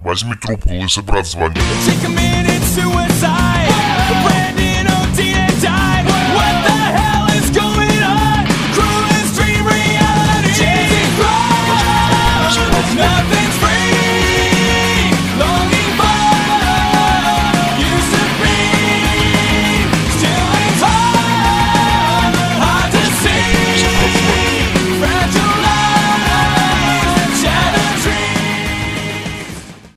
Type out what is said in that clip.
Возьми трубку, лысый брат звонит. She committed suicide.